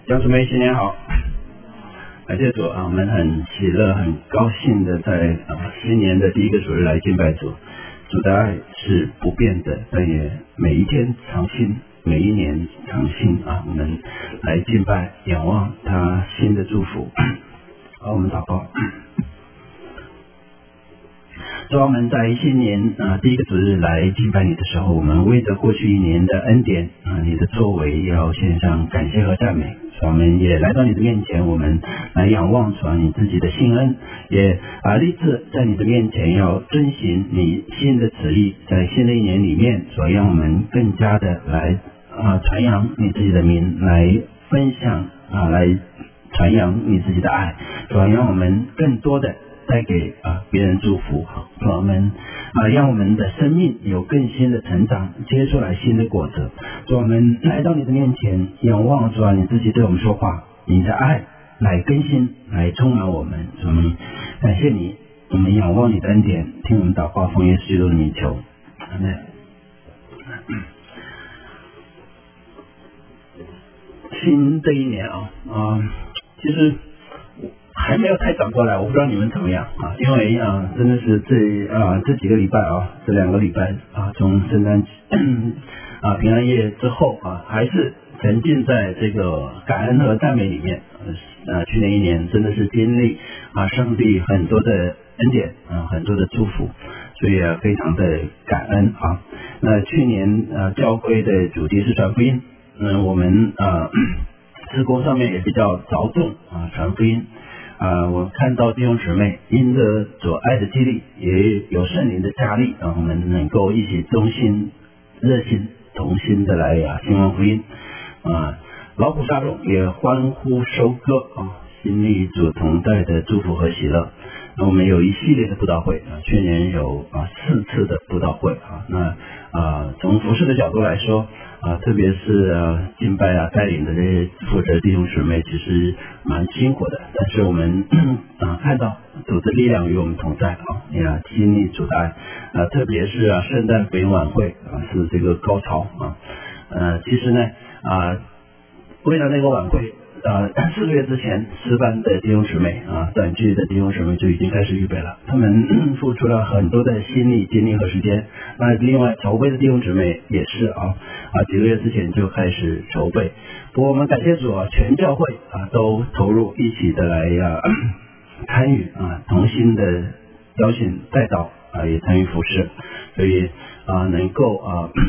弟兄姊妹新年好，感谢主啊，我们很喜乐很高兴的在新年的第一个主日来敬拜主。主的爱是不变的，但也每一天常新，每一年常新啊，我们来敬拜仰望他新的祝福。好，我们祷告。主啊，我们在新年第一个主日来敬拜你的时候，我们为着过去一年的恩典你的作为要献上感谢和赞美。我们也来到你的面前，我们来仰望主你自己的信恩，也立志在你的面前要遵行你新的旨意，在新的一年里面，主让我们更加的来传扬你自己的名，来分享来传扬你自己的爱，主让我们更多的带给别人祝福，我们让我们的生命有更新的成长，结出来新的果子。主，我们来到你的面前，仰望主你自己对我们说话，你的爱来更新，来充满我们。主，我们感谢你，我们仰望你的恩典，听我们祷告，奉耶稣基督的名求，阿们。新的一年其实还没有太转过来，我不知道你们怎么样因为真的是这几个礼拜这2个礼拜从圣诞平安夜之后还是沉浸在这个感恩和赞美里面。去年一年真的是经历上帝很多的恩典很多的祝福，所以非常的感恩那去年教会的主题是传福音，我们事工上面也比较着重传福音。我看到弟兄姊妹因着主爱的激励，也有圣灵的加力我们能够一起忠心热心同心的来兴旺福音劳苦沙众也欢呼收割经历主同在的祝福和喜乐。那我们有一系列的布道会去年有4次的布道会那从服事的角度来说特别是敬拜带领的这些负责弟兄姊妹其实蛮辛苦的，但是我们看到主的力量与我们同在也经历主的爱特别是圣诞福音晚会是这个高潮其实呢为了那个晚会4个月之前师班的弟兄姊妹短剧的弟兄姊妹就已经开始预备了，他们付出了很多的心力精力和时间。那另外筹备的弟兄姊妹也是几个月之前就开始筹备。不过我们感谢主全教会都投入一起的来参与同心的邀请带导也参与服事，所以能够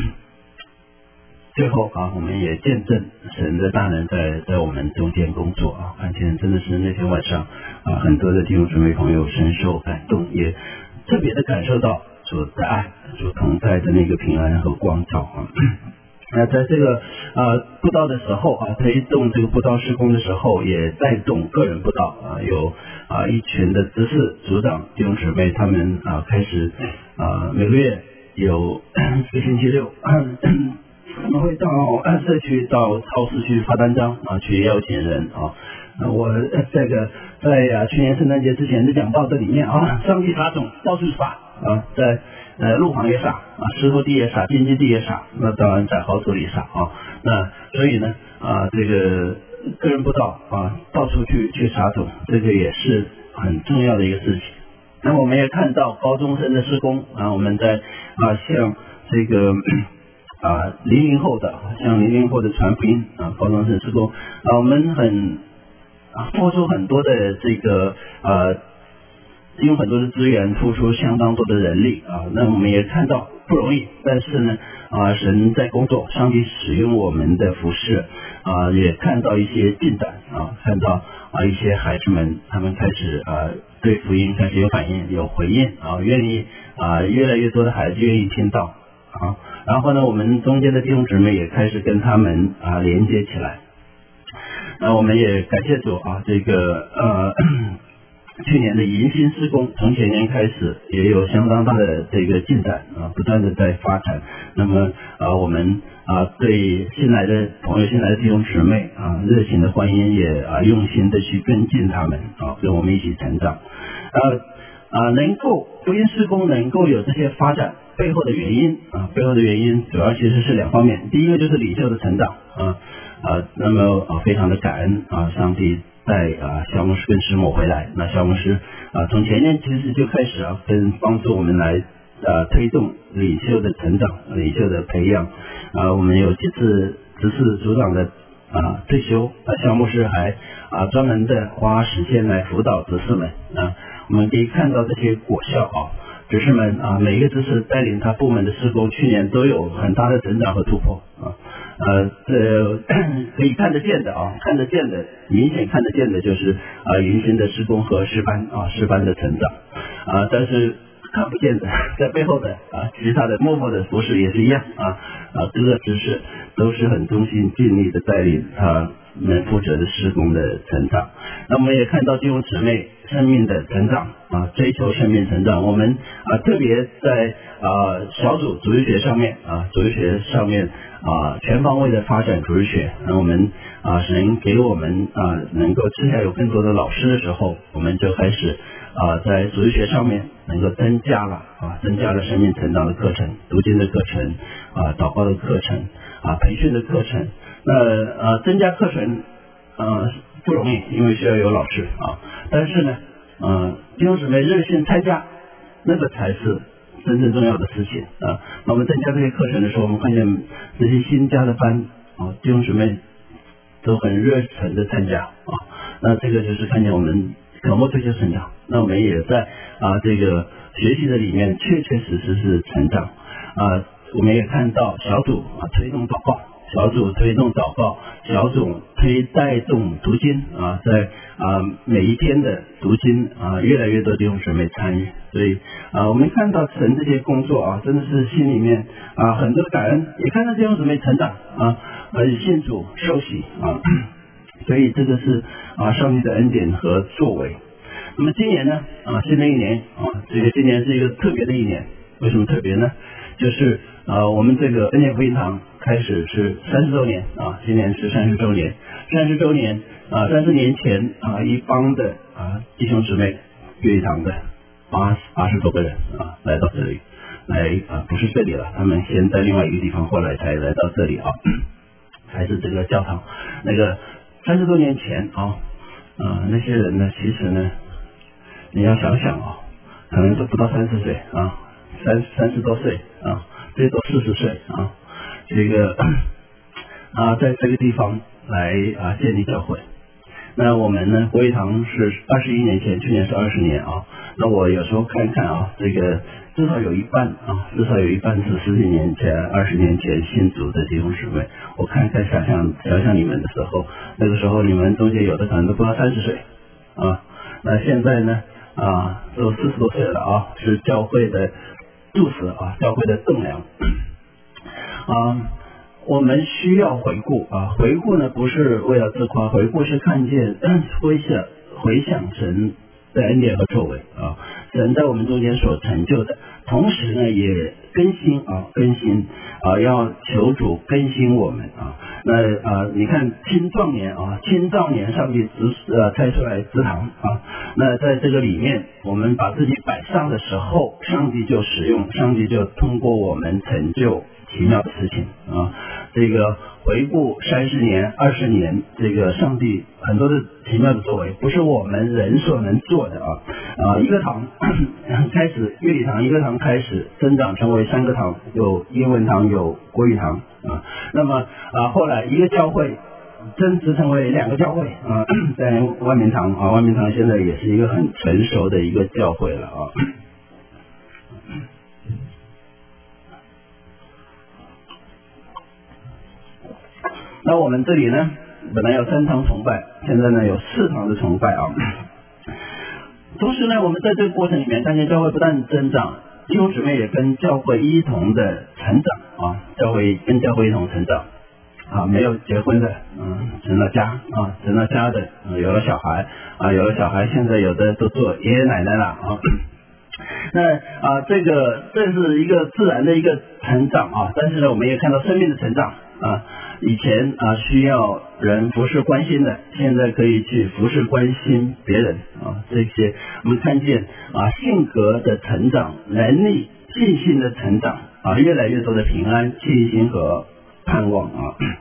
最后我们也见证神的大能在我们中间工作看见真的是那天晚上很多的弟兄姊妹朋友深受感动，也特别的感受到主的爱，主同在的那个平安和光照那在这个布道的时候推动这个布道施工的时候，也带动个人布道有一群的执事组长弟兄姊妹，他们开始每个月有1个星期六他们会到社区到超市去发单张去邀请人我这个在去年圣诞节之前的讲道这里面上帝撒种到处撒在路旁也撒石头地也撒，荆棘地也撒，那当然在壕土里撒那所以呢这个个人布道到处去撒种，这个也是很重要的一个事情。那我们也看到高中生的施工我们在像这个00后的像00后的传福音高中生施工我们很付出很多的这个用很多的资源，付出相当多的人力那我们也看到不容易，但是呢神在工作，上帝使用我们的服事也看到一些进展看到一些孩子们他们开始对福音开始有反应有回应愿意越来越多的孩子愿意听到然后呢我们中间的弟兄姊妹也开始跟他们连接起来。那我们也感谢主这个去年的迎新施工从前年开始也有相当大的这个进展不断的在发展。那么我们对新来的朋友新来的弟兄姊妹热情的欢迎，也用心的去跟进他们跟我们一起成长能够福音施工能够有这些发展背后的原因主要其实是2方面。第一个就是领袖的成长那么非常的感恩上帝带肖牧师跟师母回来。那肖牧师从前年其实就开始帮助我们来推动领袖的成长、领袖的培养。我们有几次执事组长的退休，肖牧师还专门的花时间来辅导执事们。我们可以看到这些果效执事们每一个执事带领他部门的事工，去年都有很大的成长和突破这可以看得见的明显看得见的就是云新的事工和诗班的成长但是看不见的在背后的其他的默默的服事也是一样各个执事都是很忠心尽力的带领他们负责的事工的成长。那我们也看到弟兄姊妹生命的成长追求生命成长。我们特别在小组主日学上面全方位的发展主日学。那我们神给我们能够之下有更多的老师的时候，我们就开始在主日学上面能够增加了生命成长的课程、读经的课程祷告的课程培训的课程。那增加课程不容易，因为需要有老师但是呢弟兄姊妹热心参加，那个才是真正重要的事情那我们增加这些课程的时候，我们看见这些新加的班弟兄姊妹都很热忱的参加那这个就是看见我们渴慕追求成长。那我们也在这个学习的里面确实是成长我们也看到小组推动祷告，小组推动祷告，小组带动读经在每一天的读经越来越多弟兄姊妹参与。所以我们看到神这些工作真的是心里面很多感恩，也看到弟兄姊妹成长信主受洗所以这个是上帝的恩典和作为。那么今年呢新的一年这个今年是一个特别的一年。为什么特别呢？就是我们这个恩典福音堂开始是30周年今年是30周年。30周年30年前一帮的弟兄姊妹乐堂的80多个人来到这里来不是这里了，他们先在另外一个地方，后来才来到这里还是这个教堂。那个30多年前那些人呢，其实呢你要想想可能都不到30岁30多岁最多40岁这个在这个地方来建立教会。那我们呢国语堂是21年前，去年是20年那我有时候看这个至少有一半是10几年前20年前信主的弟兄姊妹。我看想象你们的时候，那个时候你们中间有的可能都不到30岁那现在呢都40多岁了是教会的柱石教会的栋梁我们需要回顾回顾呢不是为了自夸，回顾是看见回想神的恩典和作为神在我们中间所成就的，同时呢也更新要求主更新我们那你看青壮年上帝拆出来支堂那在这个里面我们把自己摆上的时候，上帝就使用，上帝就通过我们成就奇妙的事情这个回顾30年20年，这个上帝很多的奇妙的作为，不是我们人所能做的一个堂开始乐理堂，一个堂开始增长成为3个堂，有英文堂有国语堂那么后来一个教会增值成为2个教会在万民堂万民堂现在也是一个很成熟的一个教会了那我们这里呢本来有3堂崇拜，现在呢有4堂的崇拜同时呢我们在这个过程里面看见教会不但增长，弟兄姊妹也跟教会一同的成长教会跟教会一同成长没有结婚的成了家成了家的有了小孩现在有的都做爷爷奶奶了那这是一个自然的一个成长但是呢我们也看到生命的成长以前需要人服侍关心的，现在可以去服侍关心别人这些我们看见性格的成长，能力信心的成长越来越多的平安信心和盼望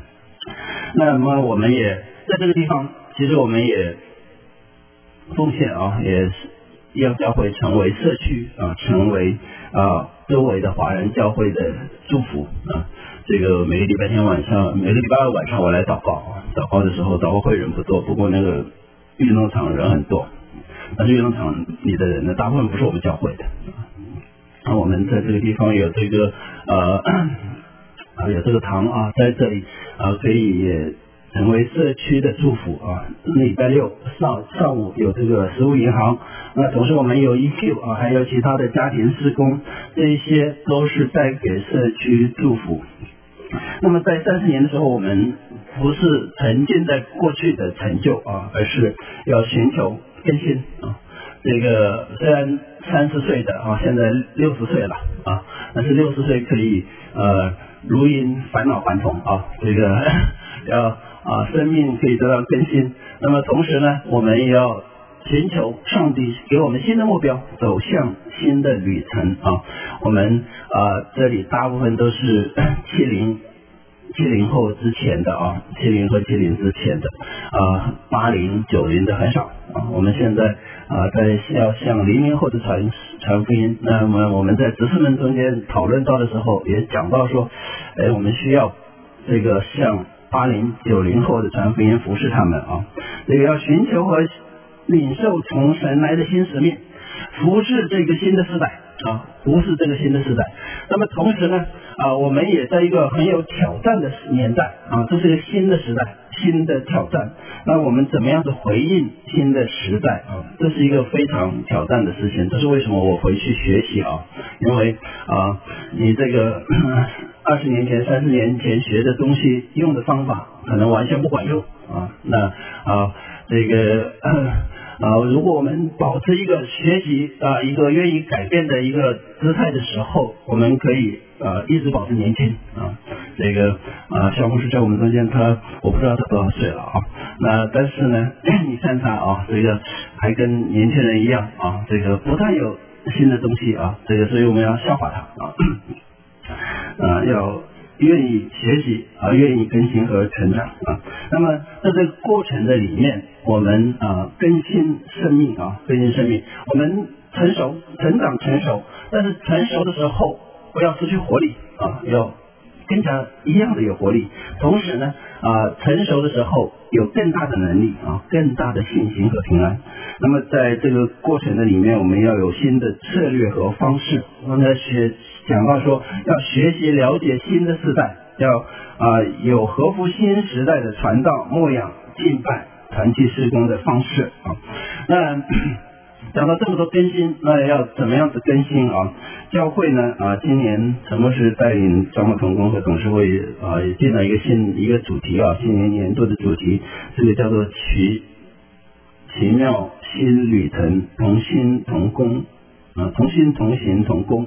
那么我们也在这个地方，其实我们也奉献也是让教会成为社区成为周围的华人教会的祝福这个每个礼拜天晚上，每个礼拜二晚上我来祷告的时候，祷告会人不多，不过那个运动场人很多，但是运动场里的人呢，大部分不是我们教会的。我们在这个地方有这个有这个堂在这里可以也成为社区的祝福礼拜六上午有这个食物银行，那同时我们有 EQ 还有其他的家庭事工，这一些都是带给社区祝福。那么在30年的时候，我们不是沉浸在过去的成就而是要寻求更新这个虽然30岁的现在60岁了但是60岁可以如因返老还童这个要生命可以得到更新。那么同时呢，我们也要寻求上帝给我们新的目标，走向新的旅程我们这里大部分都是70后之前的70和70之前的80、90的很少我们现在要向00后的传福音。那么我们在执事们中间讨论到的时候，也讲到说我们需要这个向80、90后的传福音服侍他们这个要寻求和领受从神来的新使命，服侍这个新的时代不是这个新的时代。那么同时呢我们也在一个很有挑战的年代这是一个新的时代，新的挑战。那我们怎么样子回应新的时代这是一个非常挑战的事情。这是为什么我回去学习因为你这个20年前、30年前学的东西，用的方法可能完全不管用那这个如果我们保持一个学习一个愿意改变的一个姿态的时候，我们可以一直保持年轻这个小牧师在我们中间，我不知道他多少岁了那但是呢你看他这个还跟年轻人一样这个不但有新的东西这个所以我们要效法他要愿意学习愿意更新和成长那么在这个过程的里面，我们更新生命我们成长成熟，但是成熟的时候不要失去活力要更加一样的有活力。同时呢成熟的时候有更大的能力更大的信心和平安。那么在这个过程的里面，我们要有新的策略和方式。我们讲到说要学习了解新的时代，要有合乎新时代的传道、牧养、敬拜、团契事工的方式那讲到这么多更新，那要怎么样子更新教会呢今年陈牧师带领张牧同工和董事会也进了一个主题今年年度的主题，这个叫做奇妙新旅程，同心同工同心同行同工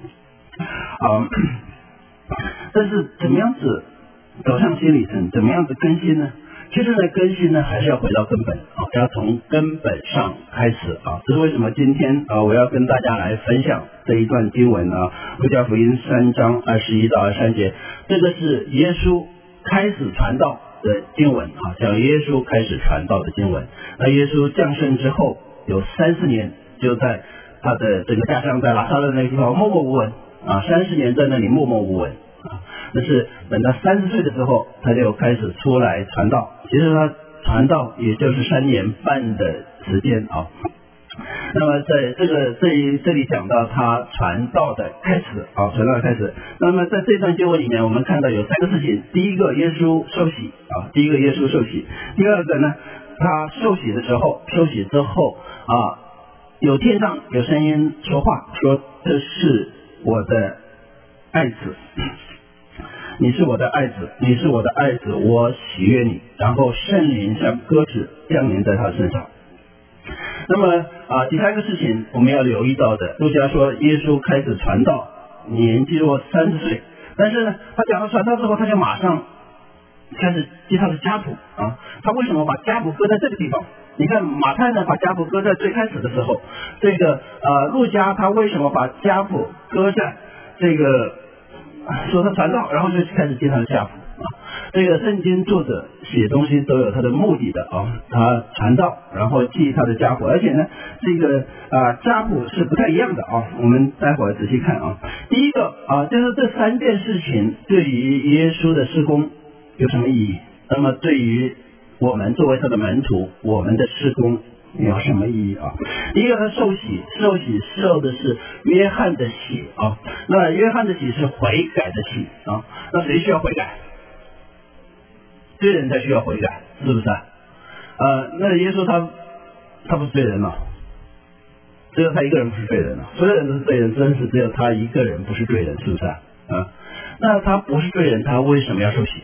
但是怎么样子走向新旅程，怎么样子更新呢？其实呢更新呢还是要回到根本要从根本上开始这是为什么今天我要跟大家来分享这一段经文路加福音3章21到23节。这个是耶稣开始传道的经文讲耶稣开始传道的经文。那耶稣降生之后有30年就在他的这个家乡在拿撒勒那个地方默默无闻30年在那里默默无闻但是等到30岁的时候，他就开始出来传道。其实他传道也就是3年半的时间那么在这里讲到他传道的开始传道的开始。那么在这段经文里面，我们看到有3个事情。第一个，耶稣受洗第二个呢，他受洗之后有天上有声音说话，说这是我的爱子，你是我的爱子，我喜悦你。然后圣灵像鸽子降临在他身上。那么第三个事情我们要留意到的，路加说耶稣开始传道，年纪若30岁，但是呢他讲到传道之后，他就马上开始记他的家谱他为什么把家谱搁在这个地方？你看马太呢把家谱搁在最开始的时候，这个路加他为什么把家谱搁在这个说他传道，然后就开始记他的家谱这个圣经作者写东西都有他的目的的啊，他传道，然后记他的家谱，而且呢，这个家谱是不太一样的啊。我们待会儿仔细看啊。第一个啊，就是这3件事情对于耶稣的事工有什么意义？那么对于我们作为他的门徒，我们的事工有什么意义啊？第一个，他受洗受的是约翰的洗啊。那约翰的洗是悔改的洗啊。那谁需要悔改？罪人才需要悔改，是不是啊？那耶稣他不是罪人吗？只有他一个人不是罪人啊，所有人都是罪人，真是只有他一个人不是罪人，是不是啊？那他不是罪人，他为什么要受洗？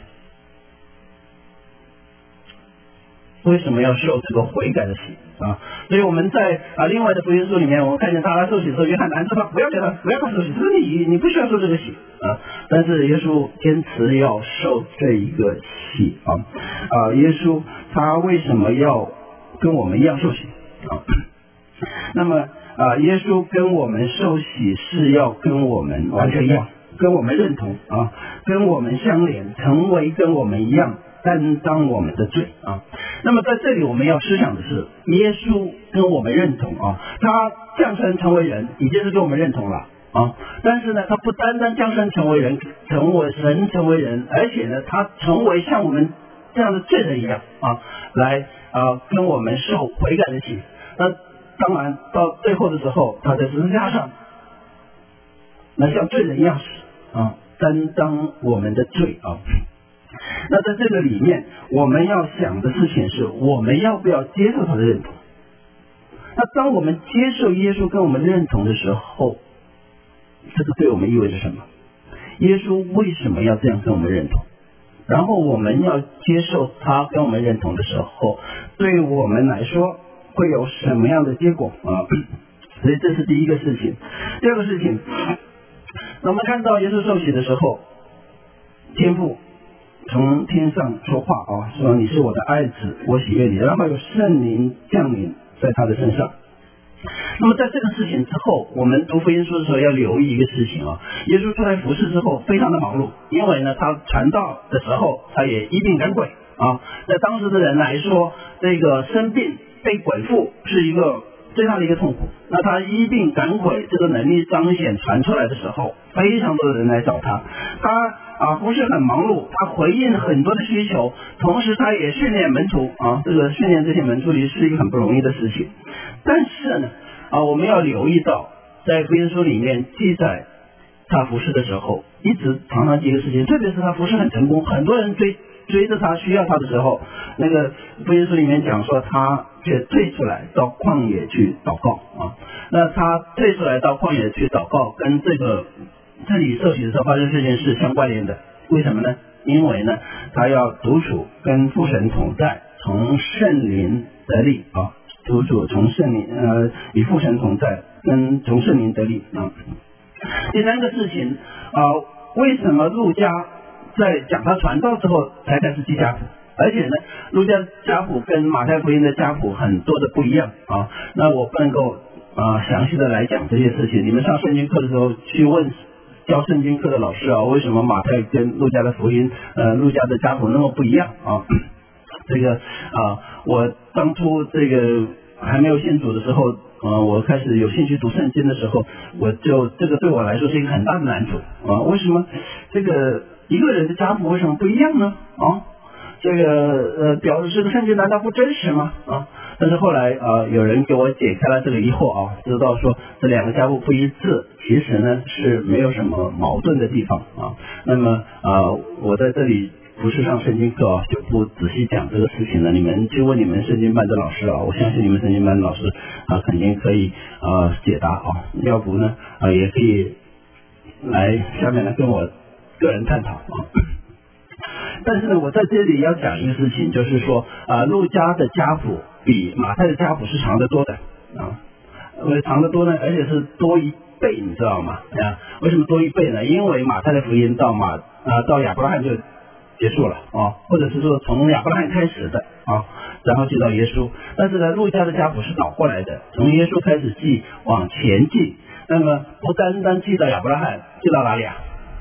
为什么要受这个悔改的洗啊？所以我们在另外的福音书里面，我们看见他来受洗的时候，约翰拦住他，不要他受洗，他说你不需要受这个洗啊。但是耶稣坚持要受这一个洗啊。耶稣他为什么要跟我们一样受洗啊？那么耶稣跟我们受洗是要跟我们完全一样，跟我们认同啊，跟我们相连，成为跟我们一样担当我们的罪啊。那么在这里我们要思想的是，耶稣跟我们认同啊，他降生成为人已经是跟我们认同了啊。但是呢，他不单单降生成为人，成为神成为人，而且呢，他成为像我们这样的罪人一样啊，来跟我们受悔改的洗。那当然到最后的时候，他在十字架上，那像罪人一样死啊，担当我们的罪啊。那在这个里面，我们要想的事情是，我们要不要接受他的认同？那当我们接受耶稣跟我们认同的时候，这个对我们意味着什么？耶稣为什么要这样跟我们认同？然后我们要接受他跟我们认同的时候，对我们来说会有什么样的结果啊？所以这是第一个事情。第二个事情，那我们看到耶稣受洗的时候，天父从天上说话啊，说你是我的爱子，我喜悦你，然后有圣灵降临在他的身上。那么在这个事情之后，我们读福音书的时候要留意一个事情啊，耶稣出来服事之后非常的忙碌，因为呢他传道的时候他也医病赶鬼啊，在当时的人来说，这个生病被鬼附是一个最大的一个痛苦。那他医病赶鬼这个能力彰显传出来的时候，非常多的人来找他，他不是很忙碌，他回应很多的需求，同时他也训练门徒啊，这个训练这些门徒里是一个很不容易的事情。但是呢我们要留意到，在福音书里面记载他服事的时候，一直常常记一个事情，特别是他服事很成功，很多人追着他需要他的时候，那个福音书里面讲说他却退出来到旷野去祷告啊。那他退出来到旷野去祷告，跟这里受洗的时候发生这件事相关联的。为什么呢？因为呢他要独处跟父神同在，从圣灵得力啊，独处从圣灵与父神同在，跟从圣灵得力啊。第三个事情为什么路加在讲他传道之后才开始记家谱？而且呢，路加家谱跟马太福音的家谱很多的不一样啊。那我不能够详细的来讲这些事情。你们上圣经课的时候去问教圣经课的老师为什么马太跟路加的福音路加的家谱那么不一样啊？这个我当初这个还没有信主的时候我开始有兴趣读圣经的时候，这个对我来说是一个很大的难处为什么这个一个人的家谱为什么不一样呢？这个表示这个圣经难道不真实吗？但是后来有人给我解开了这个疑惑知道说这两个家谱不一致，其实呢是没有什么矛盾的地方那么我在这里不是上圣经课就不仔细讲这个事情了。你们去问你们圣经班的老师我相信你们圣经班的老师肯定可以解答要不呢也可以来下面来跟我个人探讨但是呢，我在这里要讲一个事情，就是说路加的家谱比马太的家谱是长得多的长得多呢，而且是多一倍，你知道吗？为什么多一倍呢？因为马太的福音到亚伯拉罕就结束了或者是说从亚伯拉罕开始的然后记到耶稣。但是呢，路加的家谱是倒过来的，从耶稣开始记往前记。那么不单单记到亚伯拉罕，记到哪里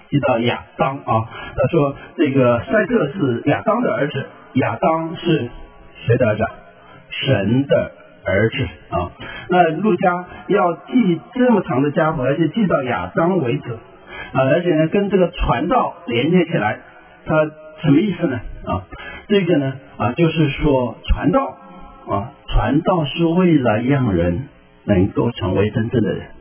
记到亚当啊，他说这个赛特是亚当的儿子，亚当是谁的儿子？神的儿子啊。那路加要记这么长的家谱，而且记到亚当为止啊，而且呢跟这个传道连接起来，它什么意思呢？啊，这个呢就是说传道啊，传道是为了让人能够成为真正的人，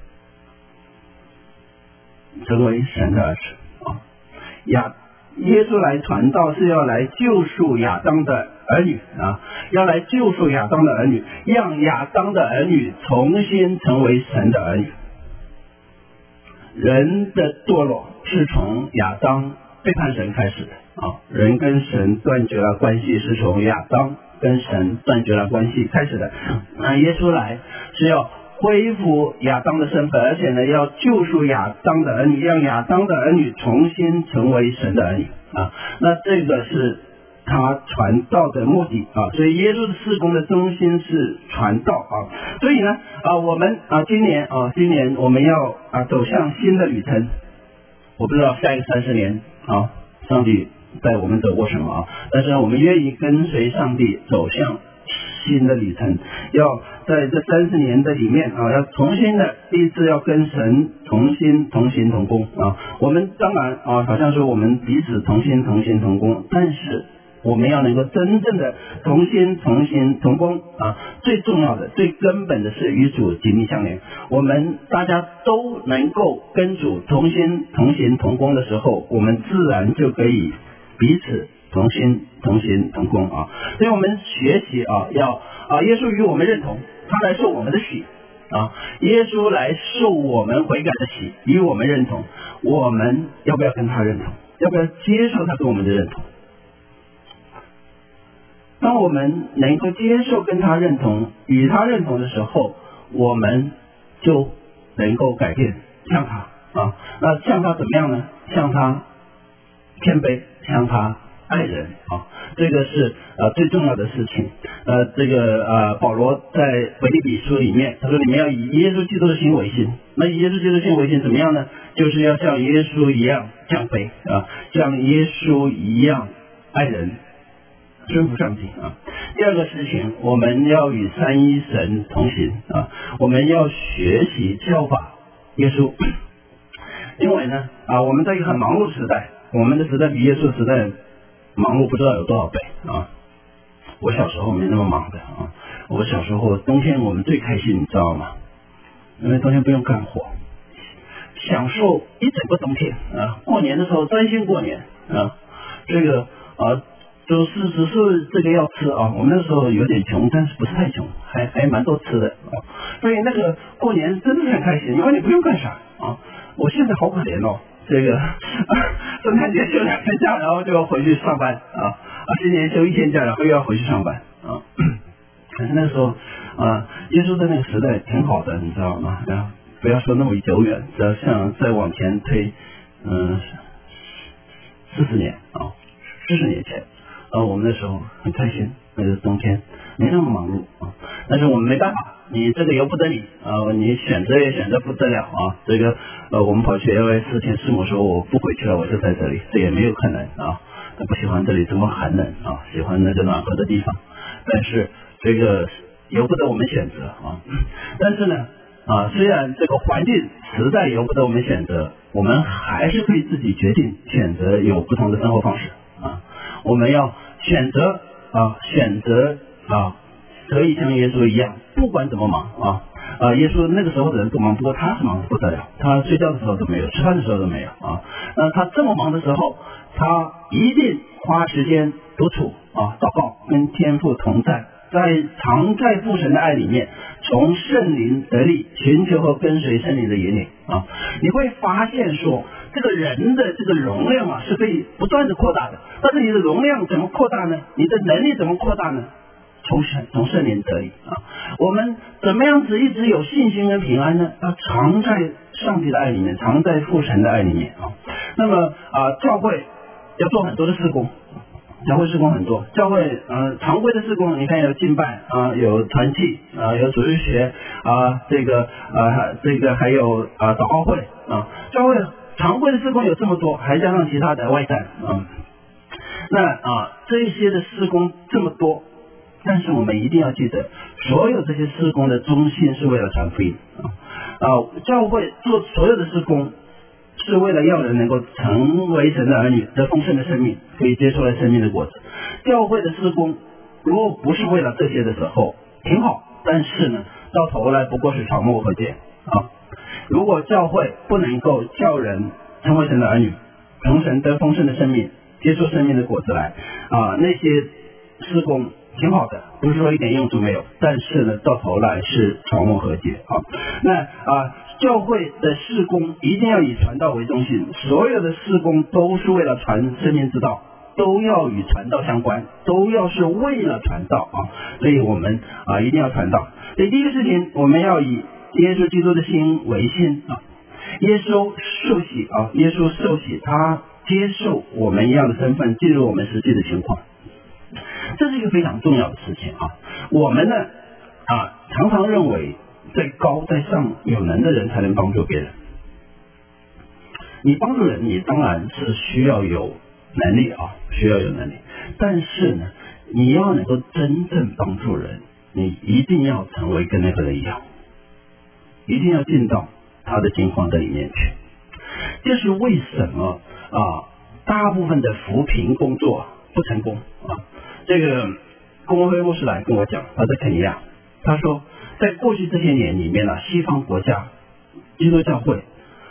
成为神的儿子啊。耶稣来传道是要来救赎亚当的儿女啊，要来救赎亚当的儿女，让亚当的儿女重新成为神的儿女。人的堕落是从亚当背叛神开始的啊，人跟神断绝了关系是从亚当跟神断绝了关系开始的。那耶稣来是要恢复亚当的身份，而且呢要救赎亚当的儿女，让亚当的儿女重新成为神的儿女啊。那这个是他传道的目的啊，所以耶稣的事工的中心是传道啊。所以呢我们今年我们要走向新的旅程。我不知道下一个30年上帝带我们走过什么啊，但是我们愿意跟随上帝走向新的旅程，要在这30年的里面要重新的第一次要跟神重新同行同工啊。我们当然好像说我们彼此同行同工，但是我们要能够真正的同行同工啊，最重要的最根本的是与主紧密相连。我们大家都能够跟主同行同工的时候，我们自然就可以彼此同行同工啊。所以我们学习要耶稣与我们认同，他来受我们的洗啊，耶稣来受我们悔改的洗，与我们认同，我们要不要跟他认同？要不要接受他对我们的认同？当我们能够接受跟他认同，与他认同的时候，我们就能够改变，像他啊。那像他怎么样呢？像他谦卑，像他爱人啊，这个是最重要的事情。这个保罗在腓立比书里面，他说你们要以耶稣基督的心为心。那以耶稣基督的心为心怎么样呢？就是要像耶稣一样降卑啊，像耶稣一样爱人，顺服上帝啊。第二个事情，我们要与三一神同行啊，我们要学习效法耶稣。因为呢我们在一个很忙碌的时代，我们的时代比耶稣的时代忙碌不知道有多少倍啊。我小时候没那么忙的啊，我小时候冬天我们最开心，你知道吗？因为冬天不用干活，享受一整个冬天啊。过年的时候专心过年啊，这个就是只是这个要吃啊。我们那时候有点穷，但是不是太穷，还蛮多吃的啊。所以那个过年真的是很开心，因为你不用干啥啊。我现在好可怜哦，这个圣诞节休2天假，然后就要回去上班新年休1天假，然后又要回去上班啊。可是那时候耶稣在那个时代挺好的，你知道吗？不要说那么久远，只要像再往前推40年40年前我们那时候很开心，那个冬天没那么忙碌但是我们没办法，你这个由不得你你选择也选择不得了这个我们跑去 LA 4天师母说我不回去了，我就在这里，这也没有可能他不喜欢这里这么寒冷喜欢那个暖和的地方，但是这个由不得我们选择但是呢虽然这个环境实在由不得我们选择，我们还是可以自己决定选择有不同的生活方式我们要选择可以像耶稣一样，不管怎么忙耶稣那个时候的人不忙，不过他是忙得不得了，他睡觉的时候都没有，吃饭的时候都没有那他这么忙的时候，他一定花时间独处祷告，跟天父同在，常在父神的爱里面，从圣灵得力，寻求和跟随圣灵的引领你会发现说这个人的这个容量是可以不断的扩大的，但是你的容量怎么扩大呢？你的能力怎么扩大呢？从圣灵得力我们怎么样子一直有信心跟平安呢？要常在上帝的爱里面，常在父神的爱里面那么教会要做很多的事工，教会事工很多，教会常规的事工，你看有敬拜有团契有主日学这个还有祷告会教会常规的事工有这么多，还加上其他的外站那这一些的事工这么多，但是我们一定要记得，所有这些事工的中心是为了传福音教会做所有的事工是为了要人能够成为神的儿女，得丰盛的生命，可以结出来生命的果子。教会的事工如果不是为了这些的时候挺好，但是呢到头来不过是草木和解如果教会不能够叫人成为神的儿女，从神得丰盛的生命，结出生命的果子来那些事工挺好的，不是说一点用处没有，但是呢到头来是草木和解那教会的事工一定要以传道为中心，所有的事工都是为了传生命之道，都要与传道相关，都要是为了传道所以我们一定要传道。所以第一个事情，我们要以耶稣基督的心为心耶稣受洗耶稣受洗，他接受我们一样的身份，进入我们实际的情况，这是一个非常重要的事情我们呢常常认为在高在上有能的人才能帮助别人。你帮助人，你当然是需要有能力需要有能力，但是呢你要能够真正帮助人，你一定要成为跟那个人一样，一定要进到他的境况的里面去。这是为什么大部分的扶贫工作不成功这个公会牧师来跟我讲，他在肯尼亚，他说在过去这些年里面西方国家基督教会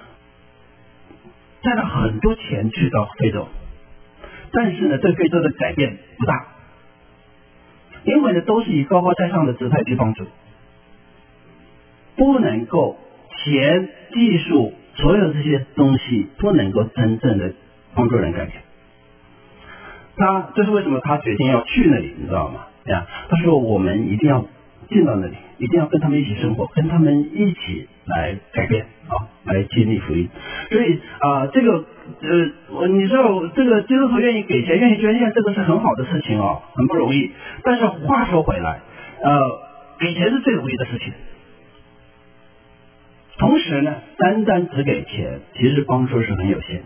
带了很多钱去到非洲，但是呢对非洲的改变不大，因为呢都是以高高在上的姿态去帮助，不能够钱技术所有这些东西不能够真正的帮助人改变。这是为什么他决定要去那里，你知道吗？他说我们一定要进到那里，一定要跟他们一起生活，跟他们一起来改变来经历福音。所以这个你知道这个基督徒愿意给钱，愿意捐献，这个是很好的事情很不容易。但是话说回来给钱是最容易的事情，同时呢单单只给钱其实帮助是很有限的。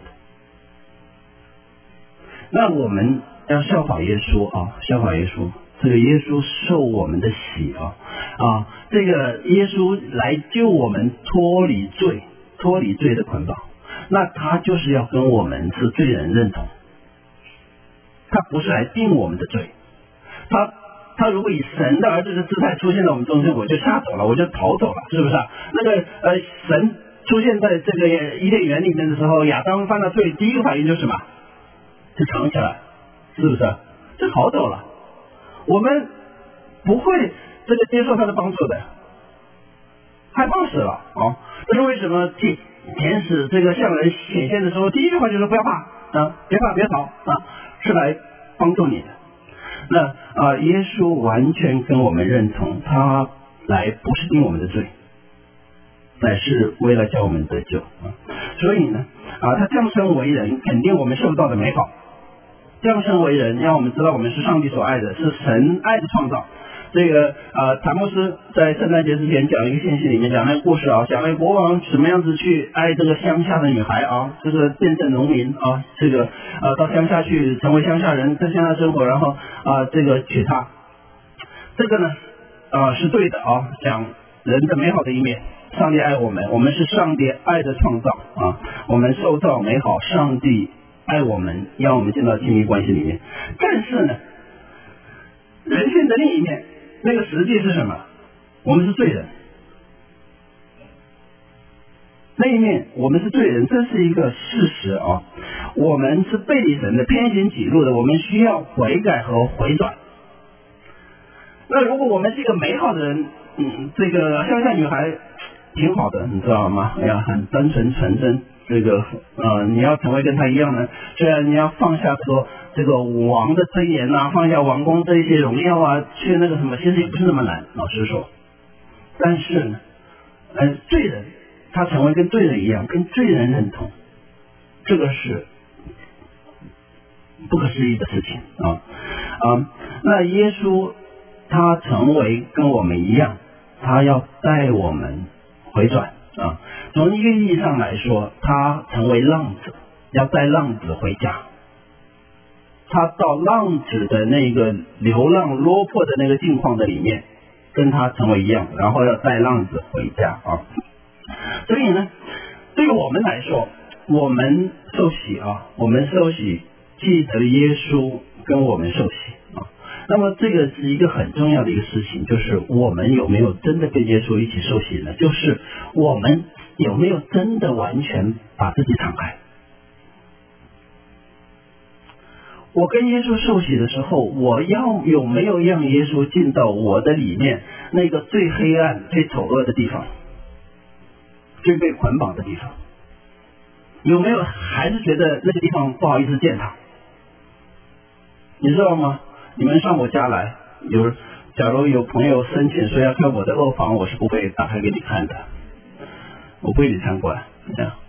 那我们要效法耶稣效法耶稣，这个耶稣受我们的洗这个耶稣来救我们脱离罪的捆绑，那他就是要跟我们是罪人认同，他不是来定我们的罪。他如果以神的儿子的姿态出现在我们中间，我就吓走了，我就逃走了，是不是那个神出现在这个伊甸园里面的时候，亚当犯了罪，第一个反应就是什么？就藏起来，是不是？就逃走了。我们不会这个接受他的帮助的，害怕死了这是为什么天使这个向人显现的时候，第一句话就是不要怕别怕别逃是来帮助你的。那耶稣完全跟我们认同，他来不是定我们的罪，乃是为了叫我们得救所以呢他降生为人，肯定我们受到的美好，降生为人让我们知道我们是上帝所爱的，是神爱的创造。这个塔牧师在圣诞节之前讲一个信息，里面讲那个故事讲那个国王什么样子去爱这个乡下的女孩这个见证农民这个到乡下去成为乡下人，在乡下生活，然后这个娶她，这个呢是对的讲人的美好的一面。上帝爱我们，我们是上帝爱的创造我们受造美好，上帝爱我们，让我们进到亲密关系里面。但是呢人性的另一面，那个实际是什么？我们是罪人，那一面我们是罪人，这是一个事实我们是背离神的，偏行己路的，我们需要悔改和回转。那如果我们是一个美好的人这个乡下女孩挺好的，你知道吗？很单纯纯真，这个你要成为跟她一样的，虽然你要放下说这个王的尊严放下王宫这一些荣耀去那个什么，其实也不是那么难，老实说。但是呢罪人他成为跟罪人一样，跟罪人认同，这个是不可思议的事情那耶稣他成为跟我们一样，他要带我们回转啊。从一个意义上来说，他成为浪子，要带浪子回家。他到浪子的那个流浪落魄的那个境况的里面，跟他成为一样，然后要带浪子回家啊。所以呢，对于我们来说，我们受洗啊，我们受洗记得耶稣跟我们受洗啊。那么这个是一个很重要的一个事情，就是我们有没有真的跟耶稣一起受洗呢？就是我们有没有真的完全把自己敞开？我跟耶稣受洗的时候，我有没有让耶稣进到我的里面那个最黑暗、最丑恶的地方，最被捆绑的地方？有没有还是觉得那个地方不好意思见他？你知道吗？你们上我家来，假如有朋友申请说要看我的卧房，我是不会打开给你看的，我不会给你参观，这样，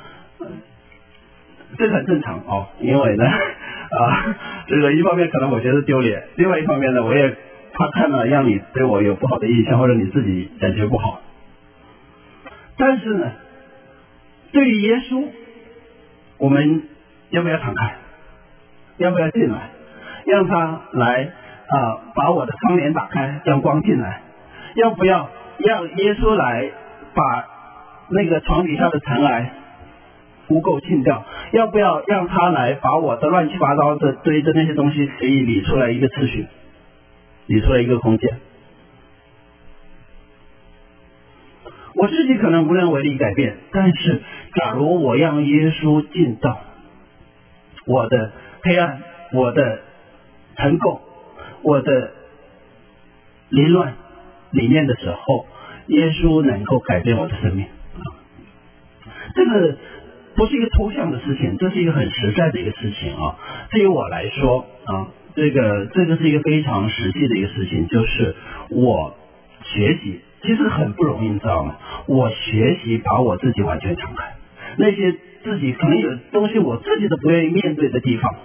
这个很正常哦。因为呢，这个一方面可能我觉得丢脸，另外一方面呢，我也怕看了让你对我有不好的印象，或者你自己感觉不好。但是呢，对于耶稣，我们要不要敞开？要不要进来？让他来把我的窗帘打开，让光进来？要不要让耶稣来把那个床底下的尘埃污垢清掉？要不要让他来把我的乱七八糟的堆的那些东西可以理出来一个次序，理出来一个空间？我自己可能无能为力改变，但是假如我让耶稣进到我的黑暗、我的尘垢、我的凌乱里面的时候，耶稣能够改变我的生命。这个不是一个抽象的事情，这是一个很实在的一个事情啊。对于我来说啊，这个是一个非常实际的一个事情，就是我学习其实很不容易，你知道吗？我学习把我自己完全敞开，那些自己可能有东西我自己都不愿意面对的地方，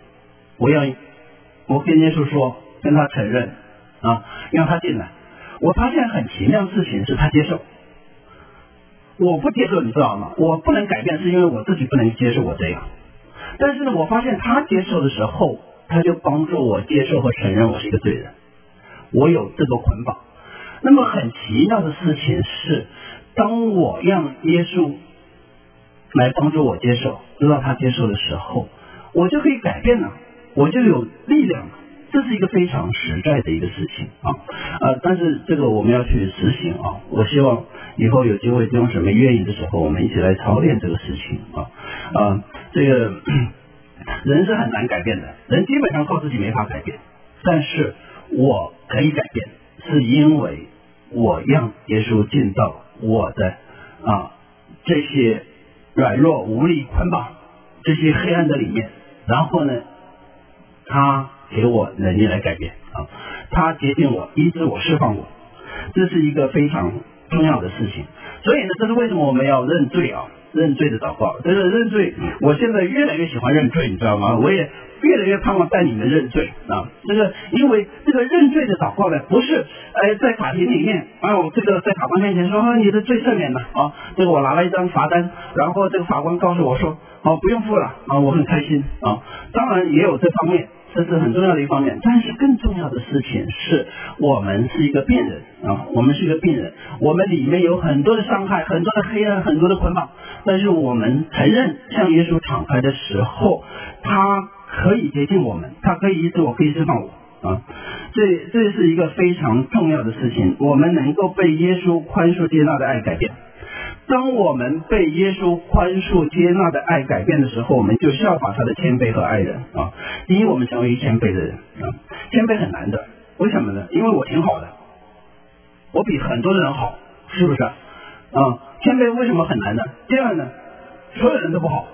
我跟耶稣说，跟他承认啊，让他进来。我发现很奇妙的事情是他接受，我不接受，你知道吗？我不能改变，是因为我自己不能接受我这样。但是呢，我发现他接受的时候，他就帮助我接受和承认我是一个罪人，我有这个捆绑。那么很奇妙的事情是，当我让耶稣来帮助我接受，知道他接受的时候，我就可以改变了，我就有力量了。这是一个非常实在的一个事情但是这个我们要去实行啊。我希望以后有机会弟兄姊妹愿意的时候，我们一起来操练这个事情这个人是很难改变的，人基本上靠自己没法改变，但是我可以改变，是因为我让耶稣进到我的这些软弱无力捆绑这些黑暗的里面，然后呢，他给我能力来改变他洁净我，医治我，释放我，这是一个非常重要的事情。所以呢，这是为什么我们要认罪认罪的祷告。这个认罪，我现在越来越喜欢认罪，你知道吗？我也越来越盼望带你们认罪这个因为这个认罪的祷告呢，不是在法庭里面我这个在法官面前说你的罪赦免了这个我拿了一张罚单，然后这个法官告诉我说不用付了我很开心当然也有这方面，这是很重要的一方面，但是更重要的事情是我们是一个病人我们是一个病人，我们里面有很多的伤害，很多的黑暗，很多的捆绑，但是我们承认向耶稣敞开的时候，他可以接近我们，他可以医治我，可以释放我这是一个非常重要的事情。我们能够被耶稣宽恕接纳的爱改变，当我们被耶稣宽恕接纳的爱改变的时候，我们就效法他的谦卑和爱人第一，我们成为谦卑的人谦卑很难的，为什么呢？因为我挺好的，我比很多的人好，是不是谦卑为什么很难呢？第二呢，所有人都不好，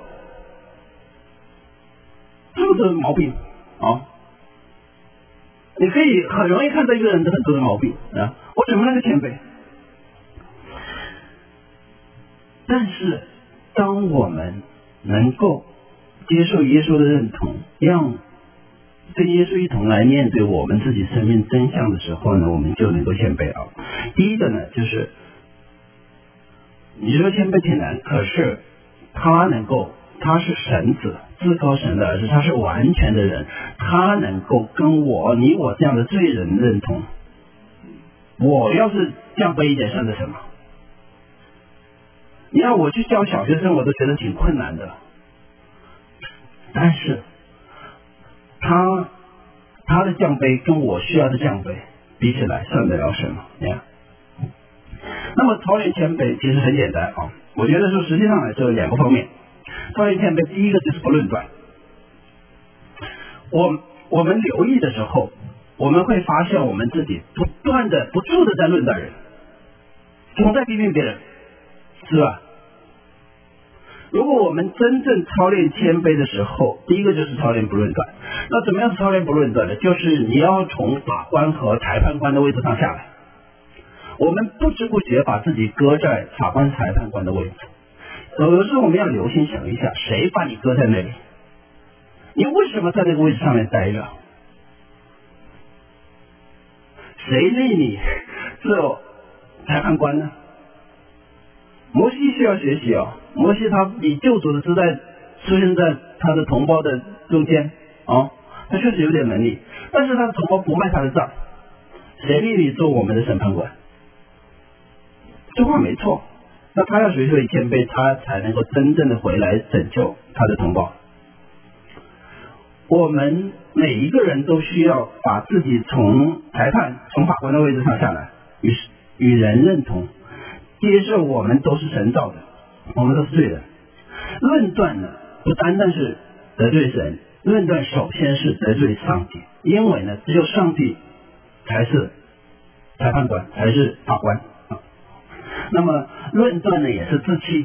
这个都是毛病你可以很容易看到一个人的很多的毛病我怎么那个谦卑？但是当我们能够接受耶稣的认同，让跟耶稣一同来面对我们自己生命真相的时候呢，我们就能够谦卑第一个呢，就是你说谦卑挺难，可是他是神子，至高神的儿子，他是完全的人，他能够跟你我这样的罪人认同。我要是降卑一点算是什么？你让我去教小学生，我都觉得挺困难的。但是他的降卑跟我需要的降卑比起来，算得了什么？那么操练谦卑其实很简单啊，我觉得说实际上来说有两个方面。操练谦卑，第一个就是不论断。我们留意的时候，我们会发现我们自己不住的在论断人，总在批评别人，是吧？如果我们真正操练谦卑的时候，第一个就是操练不论断。那怎么样操练不论断呢？就是你要从法官和裁判官的位置上下来。我们不知不觉把自己搁在法官裁判官的位置。有时候我们要留心想一下，谁把你搁在那里？你为什么在那个位置上面待着？谁立你做裁判官呢？摩西需要学习摩西他以救主的姿态出现在他的同胞的中间他确实有点能力，但是他的同胞不卖他的账，谁立你做我们的审判官？这话没错。那他要学会谦卑，他才能够真正的回来拯救他的同胞。我们每一个人都需要把自己从裁判、从法官的位置上下来，与人认同，接受我们都是神造的，我们都是罪人。论断呢，不单单是得罪神，论断首先是得罪上帝，因为呢，只有上帝才是裁判官，才是法官。那么论断呢，也是自欺。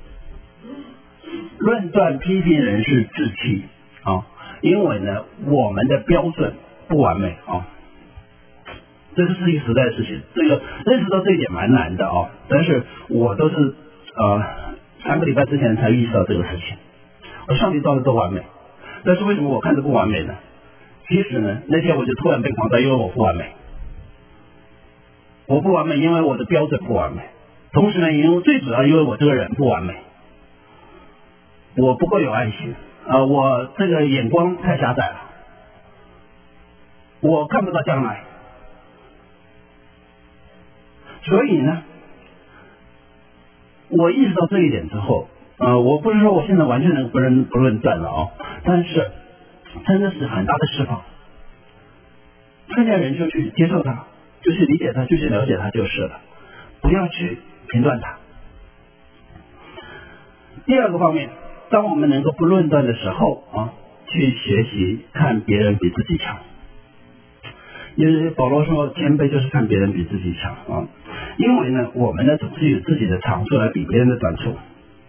论断批评人是自欺因为呢，我们的标准不完美这是一个时代的事情。这个认识到这一点蛮难的但是我都是3个礼拜之前才意识到这个事情。上帝造的都完美，但是为什么我看着不完美呢？其实呢，那天我就突然被狂躁，因为我不完美。我不完美，因为我的标准不完美。同时呢，最主要因为我这个人不完美，我不够有爱心我这个眼光太狭窄了，我看不到将来。所以呢，我意识到这一点之后我不是说我现在完全能不论断了但是真的是很大的释放。看见人就去接受他，就去理解他，就去了解他就是了，不要去评断他。第二个方面，当我们能够不论断的时候去学习看别人比自己强。因为保罗说谦卑就是看别人比自己强因为呢，我们呢总是有自己的长处来比别人的短处。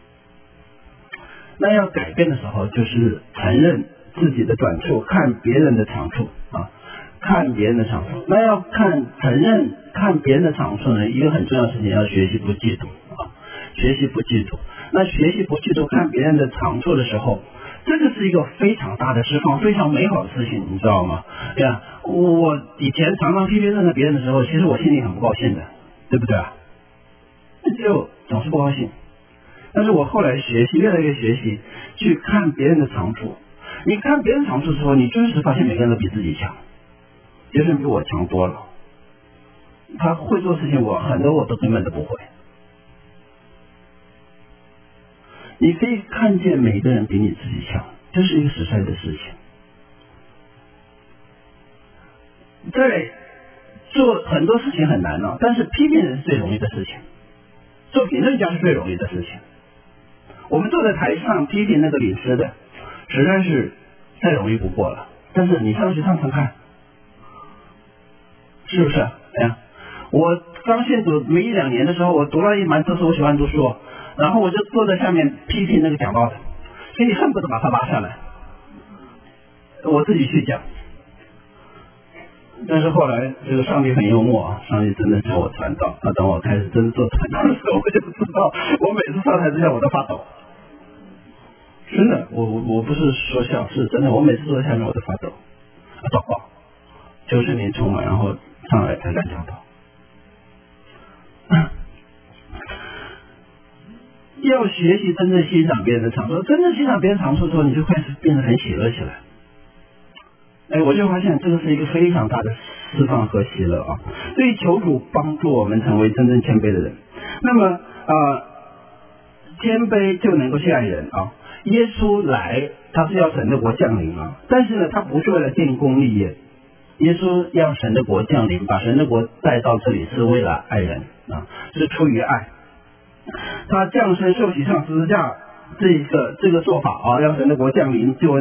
那要改变的时候，就是承认自己的短处，看别人的长处看别人的长处。那要承认看别人的长处呢，一个很重要的事情，要学习不嫉妒学习不嫉妒。那学习不嫉妒看别人的长处的时候，这个是一个非常大的释放，非常美好的事情，你知道吗？我以前常常批评别人的时候，其实我心里很不高兴的，对不对就总是不高兴。但是我后来越来越学习去看别人的长处。你看别人长处的时候，你真实发现每个人都比自己强，别人比我强多了。他会做事情，很多我都根本都不会。你可以看见每个人比你自己强，这是一个实在的事情。在做很多事情很难但是批评人是最容易的事情，做评论家是最容易的事情。我们坐在台上批评那个领诗的，实在是再容易不过了。但是你上去唱唱看，是不是？我刚信主没1-2年的时候，我读了一门都是我喜欢读书然后我就坐在下面批评那个讲道的，心里恨不得把他拉下来，我自己去讲。但是后来这个上帝很幽默上帝真的教我传道等我开始真做传道的时候，我就知道我每次上台之前我都发抖。真的，我不是说笑，是真的，我每次坐在下面我都发抖。祷告，求圣灵充满，然后上来才敢讲道。 要学习真正欣赏别人的长处，真正欣赏别人长处之后，你就开始变得很喜乐起来。我就发现这个是一个非常大的释放和喜乐啊！所以求主帮助我们成为真正谦卑的人。那么谦卑就能够去爱人啊。耶稣来，他是要神的国降临啊，但是呢，他不是为了建功立业。耶稣要神的国降临，把神的国带到这里，是为了爱人啊，是出于爱。他降生受洗上十字架这个做法啊，让神的国降临，就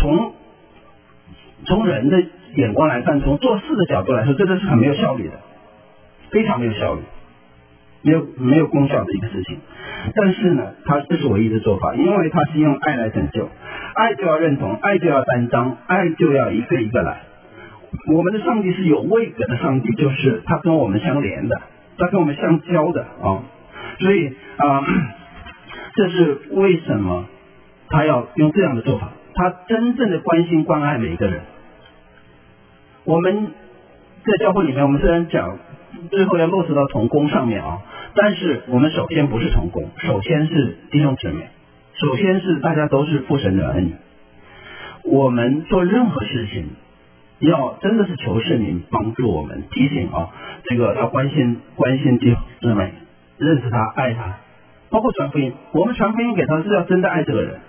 从人的眼光来看，从做事的角度来说，这个是很没有效率的，非常没有效率，没有功效的一个事情。但是呢，这是唯一的做法，因为他是用爱来拯救，爱就要认同，爱就要担当，爱就要一个一个来。我们的上帝是有位格的上帝，就是他跟我们相连的，他跟我们相交的啊。所以这是为什么他要用这样的做法，他真正的关心关爱每一个人。我们在教会里面，我们虽然讲最后要落实到同工上面啊，但是我们首先不是同工，首先是弟兄姊妹，首先是大家都是父神的儿女。我们做任何事情要真的是求圣灵帮助我们，提醒啊，这个要关心弟兄姊妹，认识他，爱他，包括传福音。我们传福音给他是要真的爱这个人，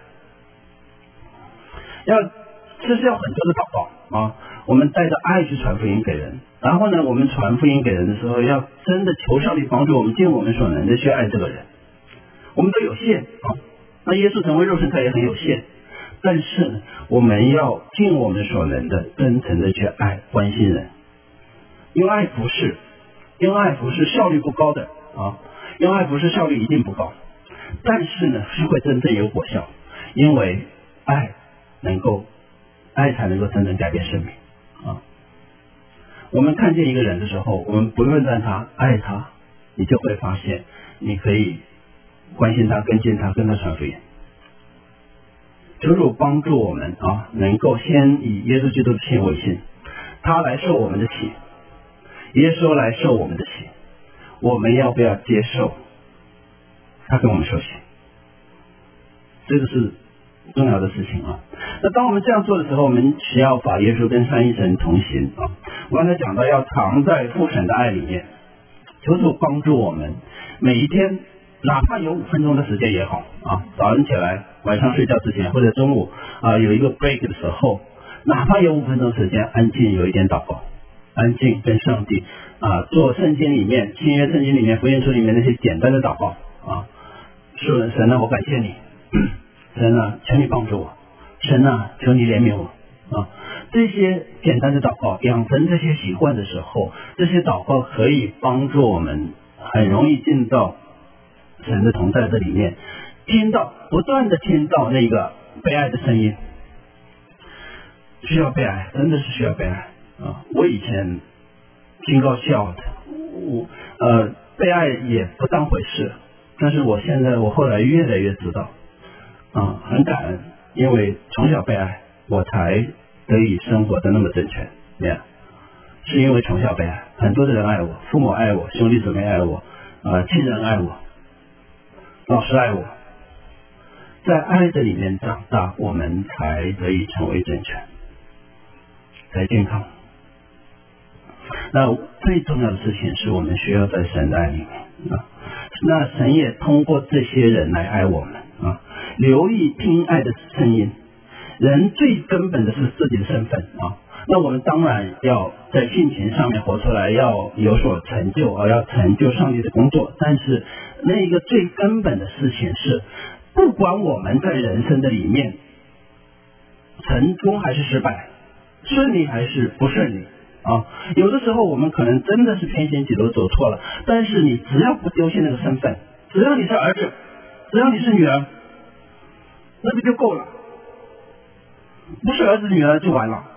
这是要很多的祷告啊。我们带着爱去传福音给人，然后呢，我们传福音给人的时候，要真的求上帝帮助我们，尽我们所能的去爱这个人。我们都有限啊，那耶稣成为肉身，他也很有限，但是呢，我们要尽我们所能的，真诚的去爱、关心人，用爱服侍效率不高的啊，用爱服侍效率一定不高，但是呢，是会真正有果效，因为爱才能够真正改变生命啊。我们看见一个人的时候，我们不论在他爱他，你就会发现你可以关心他、跟进他、跟他传福音。求主帮助我们啊，能够先以耶稣基督的信为信，他来受我们的洗，耶稣来受我们的洗，我们要不要接受他跟我们受洗？这个是重要的事情啊。那当我们这样做的时候，我们需要把耶稣跟三一神同行啊。我刚才讲到要藏在父神的爱里面，求主帮助我们每一天，哪怕有5分钟的时间也好啊，早上起来、晚上睡觉之前或者中午有一个 break 的时候，哪怕有5分钟时间，安静有一点祷告，安静跟上帝做圣经里面、新约圣经里面、福音书里面那些简单的祷告啊，说神啊，我感谢你，神啊，求你帮助我，神啊，求你怜悯我啊。这些简单的祷告，养成这些习惯的时候，这些祷告可以帮助我们很容易进到神的同在这里面，不断的听到那个被爱的声音。需要被爱，真的是需要被爱啊！我以前挺搞笑的，被爱也不当回事，但是我后来越来越知道很感恩，因为从小被爱，我才得以生活的那么正确。是因为从小被爱，很多的人爱我，父母爱我，兄弟姊妹爱我，亲人爱我，老师爱我，在爱的里面长大，我们才得以成为正确，才健康。那最重要的事情是我们需要在神的爱里面那神也通过这些人来爱我们留意听爱的声音。人最根本的是自己的身份那我们当然要在性情上面活出来，要有所成就要成就上帝的工作。但是那一个最根本的事情是，不管我们在人生的里面成功还是失败，顺利还是不顺利有的时候我们可能真的是偏行己路走错了，但是你只要不丢弃那个身份，只要你是儿子，只要你是女儿，那个就够了。不是儿子女儿就完了，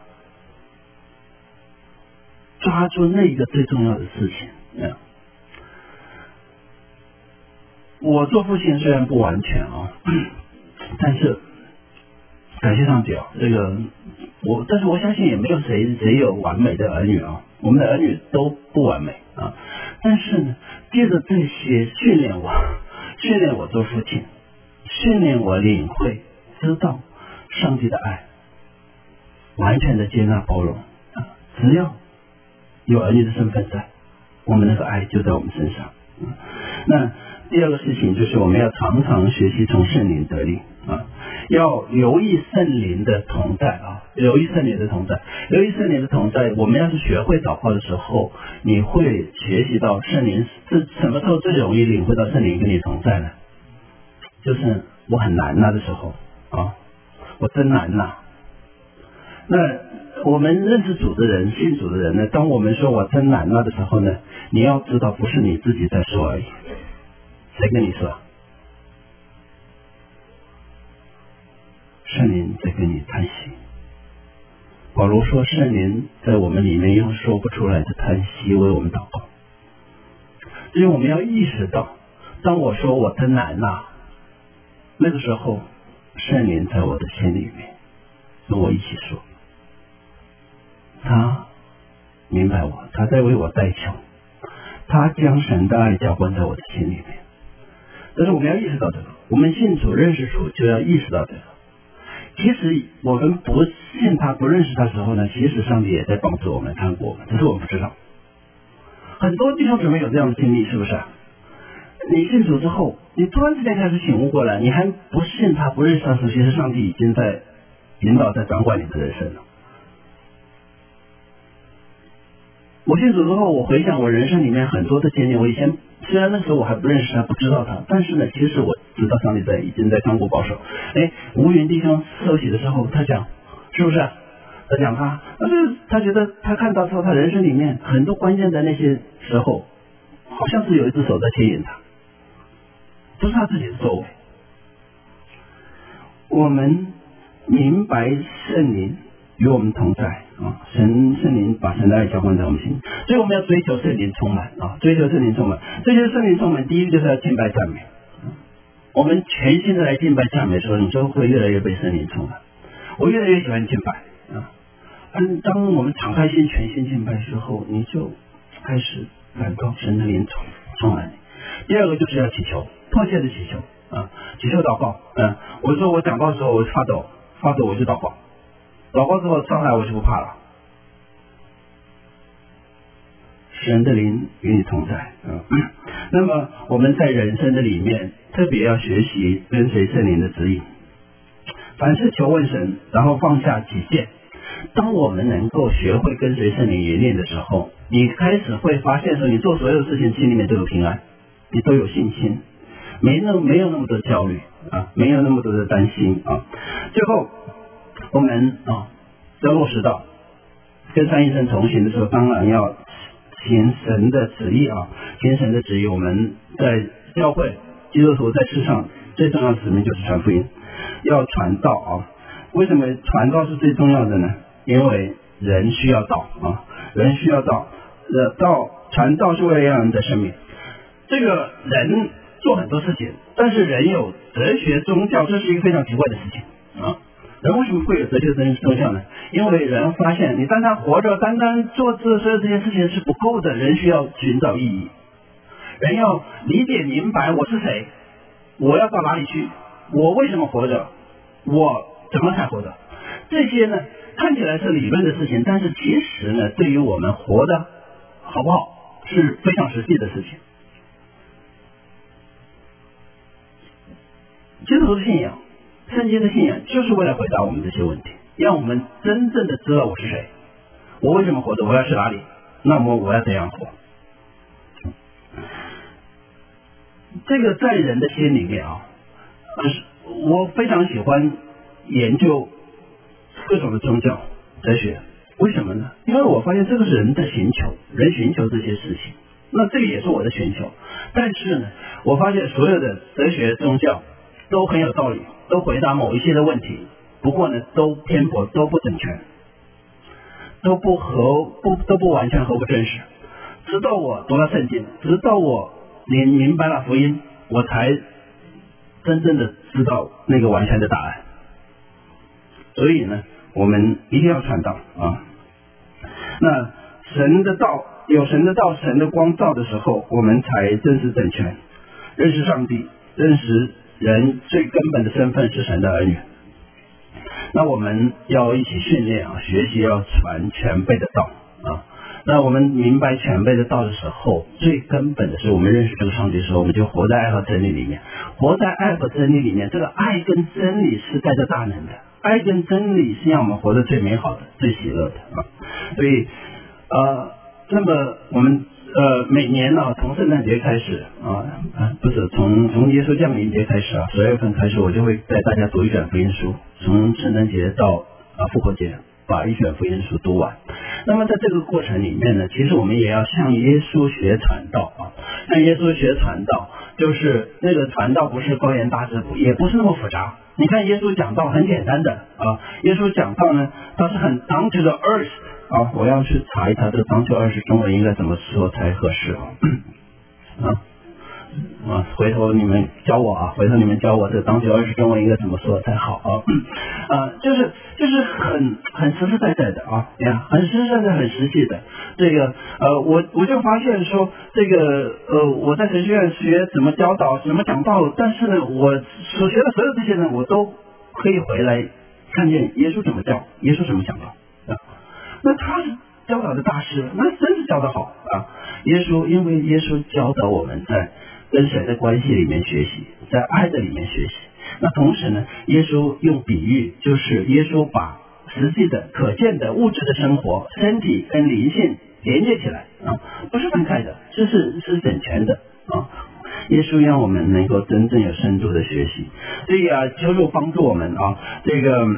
抓住那个最重要的事情。我做父亲虽然不完全但是感谢上帝但是我相信也没有谁有完美的儿女我们的儿女都不完美但是呢，借着这些训练我， 训练我做父亲，训练我领会知道上帝的爱，完全的接纳包容。只要有儿女的身份在，我们那个爱就在我们身上。那第二个事情就是我们要常常学习从圣灵得力要留意圣灵的同在留意圣灵的同在，留意圣灵的同在。我们要是学会祷告的时候，你会学习到圣灵是什么时候最容易领会到圣灵跟你同在呢？就是我很难的时候我真难那我们认识主的人，信主的人呢，当我们说我真难的时候呢，你要知道不是你自己在说而已，谁跟你说？圣灵在跟你叹息。保罗说圣灵在我们里面用说不出来的叹息为我们祷告。所以我们要意识到，当我说我真难那个时候圣灵在我的心里面跟我一起说，他明白我，他在为我代求，他将神的爱浇灌在我的心里面。但是我们要意识到这个，我们信主认识主就要意识到这个。其实我们不信他不认识他的时候呢，其实上帝也在帮助我们看过我们，只是我们不知道。很多弟兄姊妹有这样的经历，是不是？你信主之后，你突然之间开始醒悟过来，你还不信他不认识他的时候，其实上帝已经在引导在掌管你的人生了。我信主之后，我回想我人生里面很多的经历，我以前虽然那时候我还不认识他不知道他，但是呢其实我知道上帝已经在看顾保守。吴云弟兄受洗的时候他讲，是不是他讲他觉得他看到说他人生里面很多关键的那些时候，好像是有一只手在牵引他，不是他自己的作为。我们明白圣灵与我们同在圣灵把神的爱浇灌在我们心里，所以我们要追求圣灵充满追求圣灵充满。追求圣灵充满，第一个就是要敬拜赞美。我们全心的来敬拜赞美的时候，你就会越来越被圣灵充满。我越来越喜欢敬拜当我们敞开心全心敬拜的时候，你就开始感到神的灵充满你。第二个就是要祈求，迫切的祈求祈求祷告我说我讲道的时候我发抖我就祷告，祷告之后上来我就不怕了。神的灵与你同在那么我们在人生的里面特别要学习跟随圣灵的指引，凡事求问神，然后放下己见。当我们能够学会跟随圣灵引领的时候，你开始会发现说，你做所有事情心里面都有平安，你都有信心，没有那么多焦虑没有那么多的担心最后我们要落实到跟三一生同行的时候，当然要行神的旨意行神的旨意。我们在教会基督徒在世上最重要的使命就是传福音，要传道为什么传道是最重要的呢？因为人需要道人需要道传道是为了让人的生命。这个人做很多事情，但是人有哲学宗教，这是一个非常奇怪的事情人为什么会有哲学宗教呢？因为人发现你单单活着，单单做所有这些事情是不够的，人需要寻找意义，人要理解明白我是谁，我要到哪里去，我为什么活着，我怎么才活着。这些呢看起来是理论的事情，但是其实呢对于我们活的好不好是非常实际的事情。基督徒的信仰，圣经的信仰就是为了回答我们这些问题，让我们真正的知道我是谁，我为什么活着，我要去哪里，那么我要怎样活。这个在人的心里面我非常喜欢研究各种的宗教哲学。为什么呢？因为我发现这个是人的寻求，人寻求这些事情，那这个也是我的寻求。但是呢我发现所有的哲学宗教都很有道理，都回答某一些的问题，不过呢都偏颇，都不整全，都不完全合乎真实。直到我读了圣经，直到我明白了福音，我才真正的知道那个完全的答案。所以呢我们一定要传道那神的道，有神的道，神的光照的时候，我们才真实整全，认识上帝， 认识人最根本的身份是神的儿女。那我们要一起训练啊，学习要传全备的道啊。那我们明白全备的道的时候，最根本的是我们认识这个上帝的时候，我们就活在爱和真理里面。活在爱和真理里面，这个爱跟真理是带着大能的，爱跟真理是让我们活得最美好的、最喜乐的啊。所以那么我们每年呢，从圣诞节开始不是从耶稣降临节开始啊，12月份开始，我就会带大家读一卷福音书，从圣诞节到复活节，把一卷福音书读完。那么在这个过程里面呢，其实我们也要向耶稣学传道啊，向耶稣学传道，就是那个传道不是高言大智不，也不是那么复杂。你看耶稣讲道很简单的啊，耶稣讲道呢，他是很 down to the earth 啊，我要去查一查这个 down to earth 中文应该怎么说才合适回头你们教我这个down to earth 中文应该怎么说才好就是很实实在在的很实实在在很实际的这个我就发现说这个我在神学院学怎么教导怎么讲道，但是呢我所学的所有这些呢我都可以回来看见耶稣怎么教，耶稣怎么讲道那他是教导的大师，那真是教得好因为耶稣教导我们在跟神的关系里面学习，在爱的里面学习。那同时呢，耶稣用比喻，就是耶稣把实际的可见的物质的生活，身体跟灵性连接起来不是分开的，是整全的耶稣让我们能够真正有深度的学习，所以求主帮助我们这个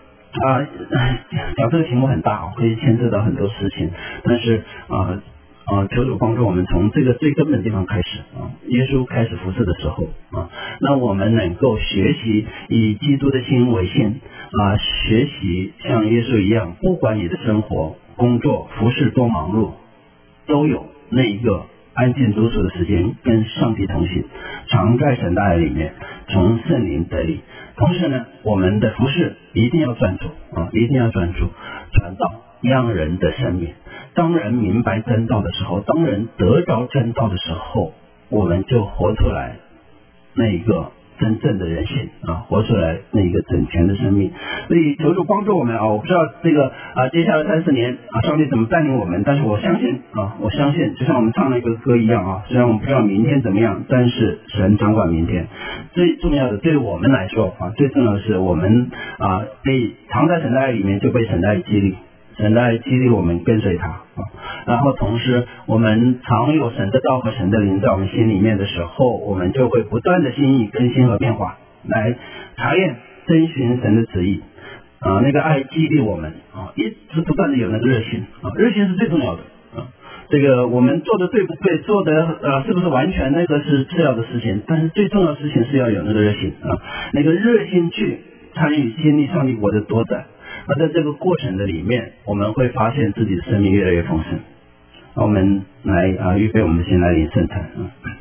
讲这个题目很大可以牵涉到很多事情，但是求主帮助我们从这个最根本的地方开始耶稣开始服侍的时候那我们能够学习以基督的心为心学习像耶稣一样，不管你的生活、工作、服侍多忙碌，都有那一个安静独处的时间，跟上帝同行，常在神的爱里面，从圣灵得力。同时呢，我们的服侍一定要专注一定要专注传道，让人的生命。当人明白真道的时候，当人得着真道的时候，我们就活出来那一个真正的人性活出来那一个整全的生命。所以求主帮助我们我不知道这个接下来30年上帝怎么带领我们，但是我相信就像我们唱那个歌一样虽然我们不知道明天怎么样，但是神掌管明天。最重要的对我们来说最重要的是我们被藏在神的爱里面，就被神的爱激励，神的爱激励我们跟随他然后同时我们常有神的道和神的灵在我们心里面的时候，我们就会不断的心意更新和变化，来查验遵循神的旨意那个爱激励我们一直不断的有那个热心热心是最重要的这个我们做的对不对，做的是不是完全，那个是次要的事情，但是最重要的事情是要有那个热心那个热心去参与经历上帝国的多载。在这个过程的里面，我们会发现自己的生命越来越丰盛。我们来预备我们的心来领圣餐